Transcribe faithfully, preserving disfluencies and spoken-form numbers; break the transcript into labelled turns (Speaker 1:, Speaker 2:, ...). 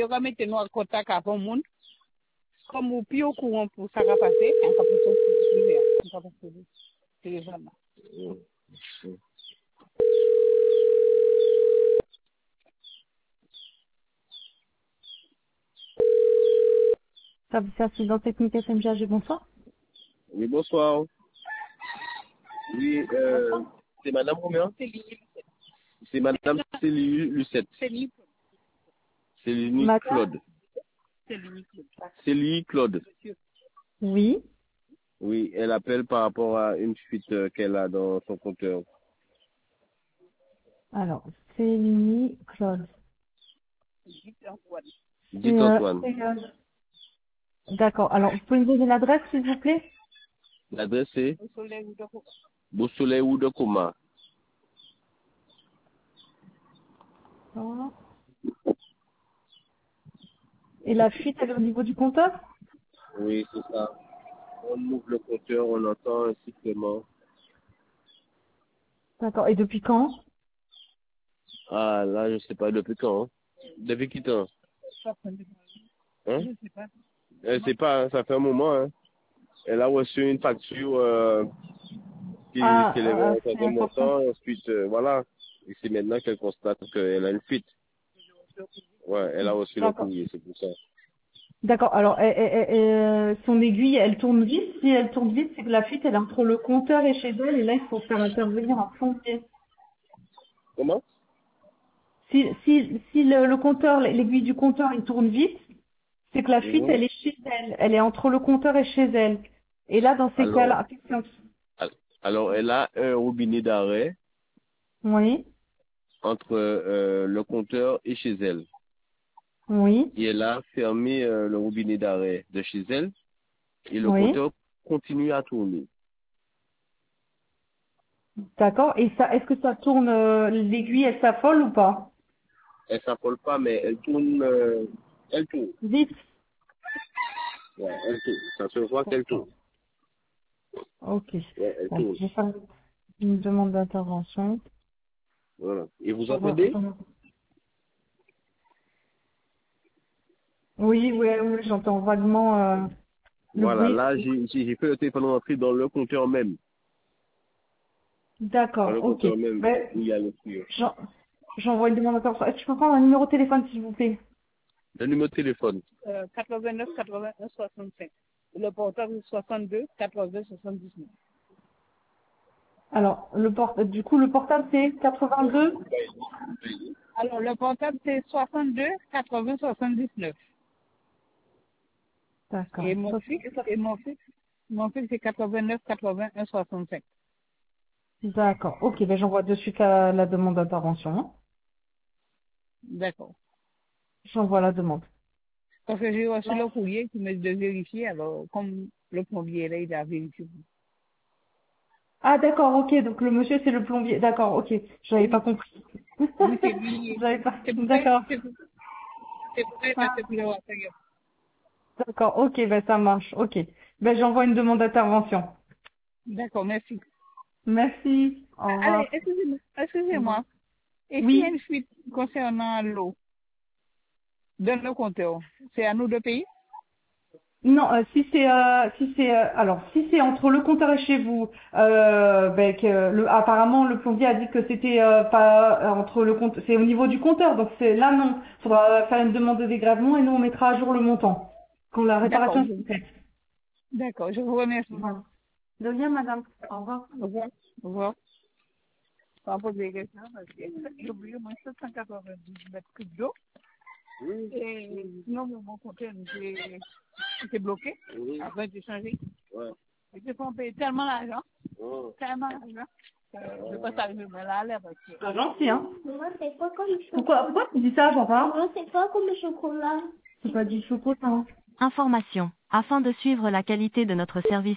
Speaker 1: et remettez-nous en contact avec le monde. Comme vous plus au courant pour ça va passer, un capoton privé, un capoton téléphone.
Speaker 2: Service accident technique S M G A G, bonsoir.
Speaker 3: Oui, bonsoir. Oui, euh, c'est Madame Romain. C'est Madame Célie Lucette.
Speaker 1: Célie.
Speaker 3: Célie
Speaker 2: Madame
Speaker 3: Claude.
Speaker 1: Célie Claude.
Speaker 3: Célie Claude.
Speaker 2: Oui.
Speaker 3: Oui, elle appelle par rapport à une fuite euh, qu'elle a dans son compteur.
Speaker 2: Alors, Céline Claude.
Speaker 1: Dites Antoine.
Speaker 3: Dites
Speaker 2: C'est, euh,
Speaker 3: Antoine.
Speaker 2: c'est, euh, D'accord. Alors, vous pouvez me donner l'adresse, s'il vous plaît?
Speaker 3: L'adresse est
Speaker 1: Au soleil ou de quoi?
Speaker 3: Beausoleil ou de Coma.
Speaker 2: Ah. Et la fuite, elle est au niveau du compteur?
Speaker 3: Oui, c'est ça. On ouvre le compteur, on entend un sifflement.
Speaker 2: D'accord. Et depuis quand?
Speaker 3: Ah, là, je sais pas depuis quand. Hein. Depuis qui temps? Hein?
Speaker 1: Je sais pas.
Speaker 3: Elle sait pas, hein, ça fait un moment. Hein. Elle a reçu une facture euh, qui
Speaker 2: Ah,
Speaker 3: s'élève
Speaker 2: euh,
Speaker 3: à un
Speaker 2: c'est
Speaker 3: certain
Speaker 2: important.
Speaker 3: montant. Et ensuite, euh, voilà. Et c'est maintenant qu'elle constate qu'elle a une fuite. Ouais, elle a reçu le
Speaker 2: D'accord.
Speaker 3: courrier, c'est pour ça.
Speaker 2: D'accord. Alors, elle- elle- elle- euh, son aiguille, elle tourne vite. Si elle tourne vite, c'est que la fuite, elle est entre le compteur et chez elle. Et là, il faut faire intervenir un plombier.
Speaker 3: Comment?
Speaker 2: Si, si, si le, le compteur, l'aiguille du compteur, il tourne vite, c'est que la fuite,
Speaker 3: Mhm.
Speaker 2: elle est chez elle. Elle est entre le compteur et chez elle. Et là, dans ces
Speaker 3: Alors,
Speaker 2: cas-là, attention.
Speaker 3: al- alors, elle a un robinet d'arrêt
Speaker 2: Oui,
Speaker 3: entre euh, le compteur et chez elle.
Speaker 2: oui,
Speaker 3: Et elle a fermé euh, le robinet d'arrêt de chez elle et le
Speaker 2: oui.
Speaker 3: compteur continue à tourner.
Speaker 2: D'accord. Et ça, est-ce que ça tourne, euh, l'aiguille, elle s'affole ou pas?
Speaker 3: Elle s'affole pas, mais elle tourne. euh, elle tourne.
Speaker 2: Vite.
Speaker 3: Ouais, elle tourne. Ça se voit qu'elle
Speaker 2: D'accord.
Speaker 3: tourne.
Speaker 2: Ok.
Speaker 3: Ouais, elle
Speaker 2: Bon,
Speaker 3: tourne.
Speaker 2: je vais faire une demande d'intervention.
Speaker 3: Voilà. Et vous
Speaker 2: J'envoie-
Speaker 3: entendez?
Speaker 2: j'envoie- Oui, oui, oui, j'entends vaguement euh, le
Speaker 3: Voilà,
Speaker 2: bruit.
Speaker 3: là, j'ai j'ai- j'ai fait le téléphone rentrer dans le compteur même. Dans le
Speaker 2: D'accord, ok.
Speaker 3: compteur même,
Speaker 2: Ben,
Speaker 3: où il y a le tuyau.
Speaker 2: j'en- j'envoie une demande d'intervention. Est-ce que je peux prendre un numéro de téléphone, s'il vous plaît?
Speaker 3: Le numéro de téléphone.
Speaker 1: Euh, quatre-vingt-neuf quatre-vingt-un soixante-cinq. Le portable soixante-deux quatre-vingts soixante-dix-neuf.
Speaker 2: Alors, le port du coup, le portable, c'est quatre-vingt-deux.
Speaker 1: Alors, le portable, c'est soixante-deux quatre-vingts soixante-dix-neuf.
Speaker 2: D'accord.
Speaker 1: Et mon fixe, et mon fixe, mon fixe, c'est quatre-vingt-neuf quatre-vingt-un soixante-cinq.
Speaker 2: D'accord. Ok, ben j'envoie de suite la, la demande d'intervention. Hein.
Speaker 1: D'accord.
Speaker 2: J'envoie la demande.
Speaker 1: Parce que j'ai reçu le courrier qui me dit de vérifier, alors, comme le plombier là, il a vérifié.
Speaker 2: Ah, d'accord, ok. Donc le monsieur, c'est le plombier. D'accord, ok. J'avais pas
Speaker 1: Oui,
Speaker 2: compris.
Speaker 1: oui, c'est lui.
Speaker 2: J'avais pas.
Speaker 1: C'est pour ça,
Speaker 2: D'accord.
Speaker 1: c'est pour c'est pour ça que
Speaker 2: Ah,
Speaker 1: c'est pour le WhatsApp.
Speaker 2: d'accord, ok, ben ça marche. Ok. Ben j'envoie une demande d'intervention.
Speaker 1: D'accord, merci.
Speaker 2: Merci. Au
Speaker 1: Allez,
Speaker 2: revoir.
Speaker 1: excusez-moi,
Speaker 2: Au revoir.
Speaker 1: excusez-moi. Et s'il y a
Speaker 2: Oui.
Speaker 1: une fuite concernant l'eau dans le compteur, c'est à nous de payer?
Speaker 2: Non, euh, si c'est euh, si c'est euh, alors si c'est entre le compteur et chez vous, euh, ben, que le, apparemment le plombier a dit que c'était euh, pas euh, entre le compte, c'est au niveau du compteur, donc c'est là non, faudra faire une demande de dégrèvement et nous on mettra à jour le montant quand la
Speaker 1: D'accord,
Speaker 2: réparation
Speaker 1: je-
Speaker 2: sera faite.
Speaker 1: d'accord, je vous remercie.
Speaker 2: Voilà. De rien, madame. Au revoir.
Speaker 1: Au revoir. Au revoir. On va poser des questions parce que j'ai oublié moins sept cent quatre-vingt-dix mètres cubes d'eau.
Speaker 3: Oui,
Speaker 1: Et sinon, mon mon compteur était, était bloqué.
Speaker 3: oui.
Speaker 1: Après, j'ai changé.
Speaker 3: Ouais.
Speaker 1: Et j'ai pas payé tellement d'argent,
Speaker 3: Oh.
Speaker 1: tellement d'argent. Euh, je ne peux pas arriver là, à l'air parce que.
Speaker 2: C'est gentil, hein.
Speaker 4: Moi, c'est pas comme chocolat.
Speaker 2: Pourquoi pourquoi tu dis ça, papa?
Speaker 4: Moi, c'est pas comme chocolat.
Speaker 2: C'est pas du chocolat. Hein.
Speaker 5: Information. Afin de suivre la qualité de notre service